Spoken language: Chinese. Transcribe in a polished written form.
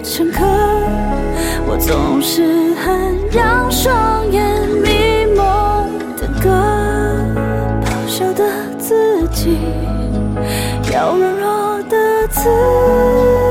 深刻，我总是很让双眼迷蒙的歌，咆哮的自己，要软弱的自己。